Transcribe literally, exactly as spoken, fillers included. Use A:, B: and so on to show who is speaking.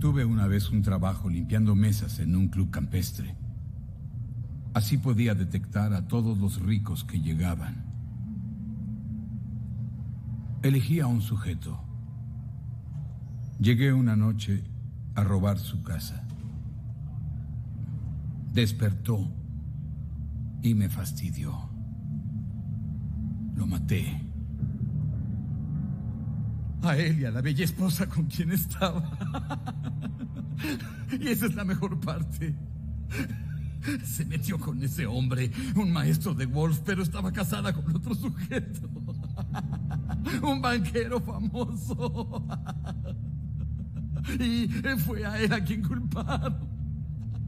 A: Tuve una vez un trabajo limpiando mesas en un club campestre. Así podía detectar a todos los ricos que llegaban. Elegí a un sujeto. Llegué una noche a robar su casa. Despertó y me fastidió. Lo maté. A él y a la bella esposa con quien estaba. Y esa es la mejor parte. Se metió con ese hombre, un maestro de golf, pero estaba casada con otro sujeto. Un banquero famoso. Y fue a él a quien culparon.